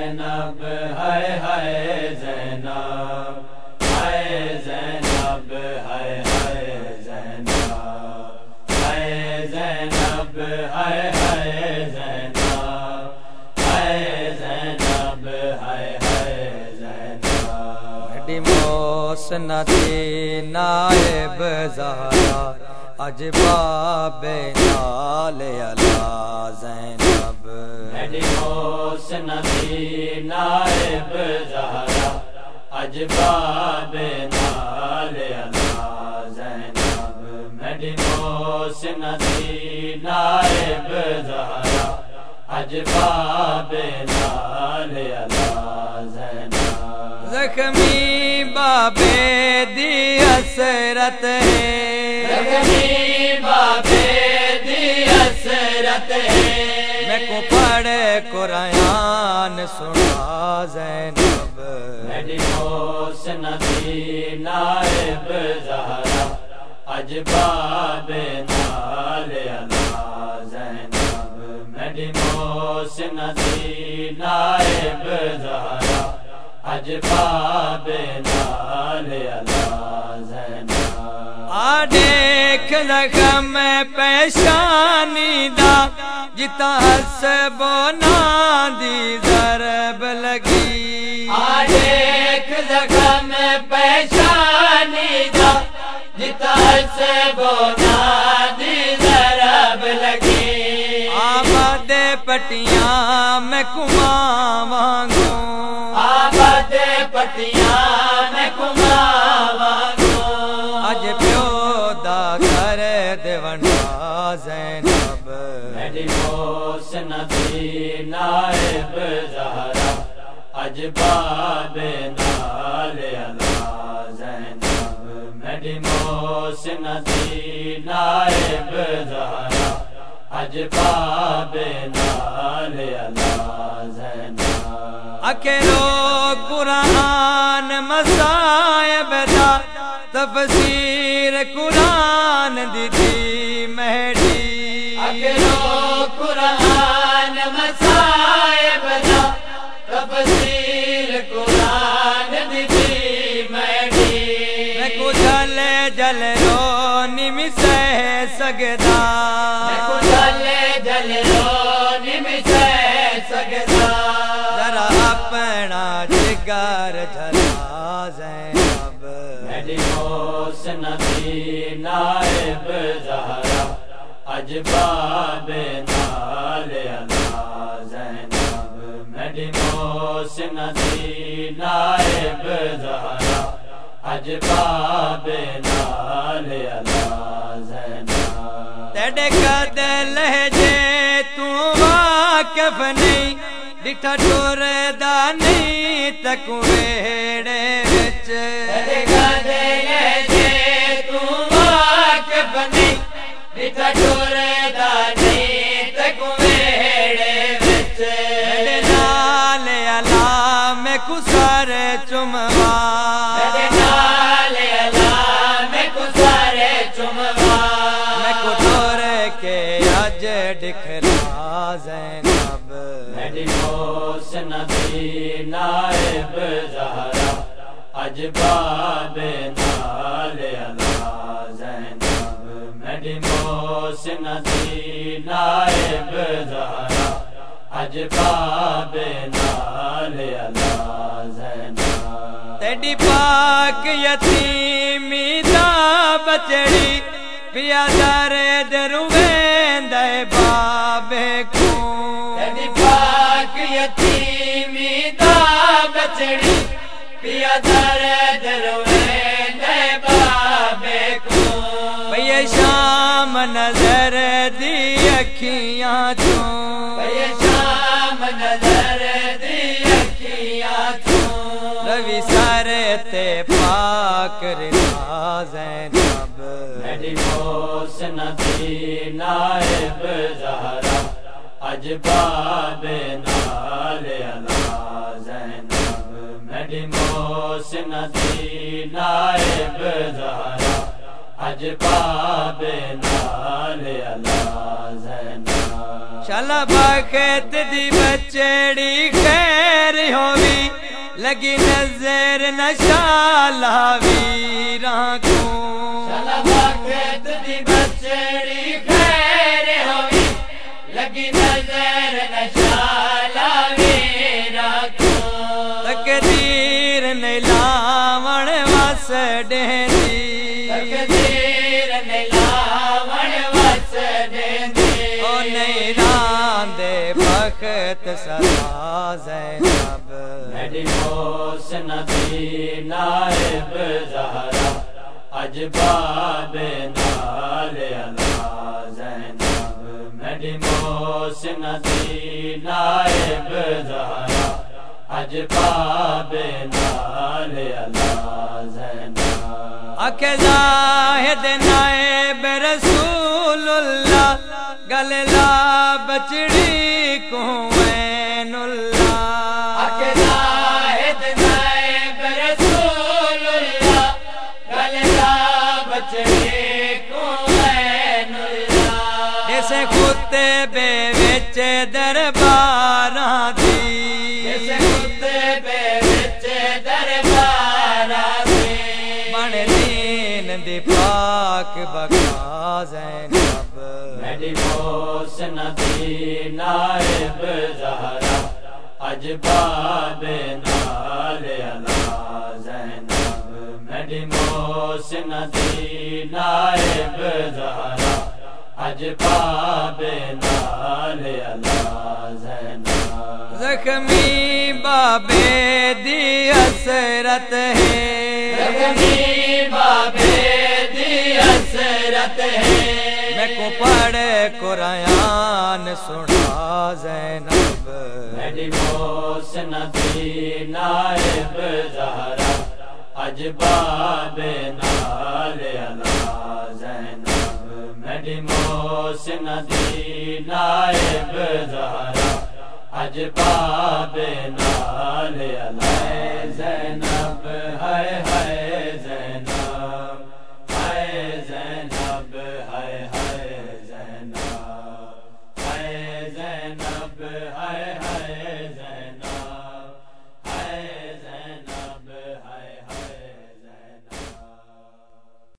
ज़ैनब हाय हाय ज़ैनब, हाय ज़ैनब हाय हाय ज़ैनब, हाय ज़ैनब हाय हाय ज़ैनब, हाय ज़ैनब हाय हाय ज़ैनब। बड़ी मोसनती नायब ज़हरा अज बाबे नाल अला ज़ैनब। बड़ी मोसनती नायब ज़हरा अज बाबे नाल अला ज़ैनब। बड़ी मोसनती नायब ज़हरा अज बाबे नाल अला ज़ैनब। ज़ख्मी बाबे दी हसरत है, ज़ख्मी बाबे दी हसरत है, मैं को पढ़े कुरान सुना ज़ैनब। बड़ी मोसनती नायब ज़हरा अज बाबे नाल अला ज़ैनब। बड़ी मोसनती नायब ज़हरा अज बाबे नाल अला ज़ैनब। आ देख ज़ख्म पेशानी दा जिता हसबो नादी ज़रब लगी। आ देख ज़ख्म पेशानी दा जिता हसबो नादी ज़रब लगी। आबादे पटियां में कुमावांगू, आबादे पटियां में कुमावांगू। अज प्यो दा घर देवंडा ज़ैनब। बड़ी मोसनती नायब ज़हरा अज बाबे नाल अला ज़ैनब। बड़ी मोसनती नायब ज़हरा अज बाबे नाल अला ज़ैनब। अकेलो कुरान मसायब दा तफसीर कुरान दीदी महडी। अकेलो कुरान मसायब दा तफसीर कुरान दीदी महडी। मैं को जल जल रोनी मिसे सगदा, मैं को जल जल रोनी मिसे सगदा। जरा अपना जिगर जला ज़ैनब। बड़ी मोसनती नायब ज़हरा अज बाबे नाल अला ज़ैनब। बड़ी मोसनती नायब ज़हरा अज बाबे नाल अला ज़ैनब। तेरे कद लहजे तू वाकिफ नहीं, डिठा टुरदा नहीं तक वेड़े विच। तेरे कद लहजे तू वाकिफ नहीं, डिठा टुरदा नहीं तक वेड़े विच। मेरे नाल अला में कुसार चुमवा, तेरे नाल अला में कुसारे चुमवा। मैं को टुर के अज दिखला ज़ैनब। बड़ी मोसनती नायब ज़हरा अज बाबे नाल अला ज़ैनब। बड़ी मोसनती नायब ज़हरा अज बाबे नाल अला ज़ैनब। तेरी पाक यतीमी दा बचड़ी पिया दर्द रुवेंदे बाबे को। तेरी पाक यतीमी दा बचड़ी पिया दर्द रुवेंदे बाबे को। भैया शाम नजर दी अखियां चो, भैया शाम नजर दी अखियां चो। रवि सर ते पाक रिदा ज़ैनब। बड़ी मोसनती नायब ज़हरा अज बाबे नाल अला ज़ैनब। बड़ी मोसनती नायब ज़हरा अज बाबे नाल अला ज़ैनब। शाला बखत दी बचड़ी खैर लगी नजर नशाला वीरा को बचड़ी खैर होगी लगी नजर नशाला वीरा को तकदीर नहीं लावण वस डेंदी तकदीर नहीं लावण वस डेंदी ओ नहीं रांदे बखत सदा ज़ैनब मेरी मोहसिन थी नाइब ज़हरा अजबाबे नाले अला ज़ैनब मेरी मोहसिन थी नाइब ज़हरा अजबाबे नाले अला ज़ैनब आखे ज़ाहिद नाइब रसूलुल्लाह गलला बचड़ी को ऐनुल्लाह आखे ज़ाहिद नाइब रसूलुल्लाह गलला बचड़ी को ऐनुल्लाह जैसे कुत्ते बे विच दरबारा थी जैसे कुत्ते बे विच दरबारा थी बण दीन दी पाक बका ज़ैनब मेरी मोहसिन थी नाइब ज़हरा अजबाबे नाले अला ज़ैनब मेरी मोहसिन थी नाइब ज़हरा अजबाबे नाले अला ज़ैनब ज़ख्मी बाबे दी हसरत है ज़ख्मी बाबे दी हसरत है मैं को पढ़ कुरान सुना ज़ैनब मेरी मोहसिन थी नाइब ज़हरा अजबाबे नाले अला ज़ैनब मेरी मोहसिन थी नाइब ज़हरा अजबाबे नाले अला ज़ैनब हाय हाय ज़ैनब हाय ज़ैनब हाय हाय ज़ैनब हाय ज़ैनब हाय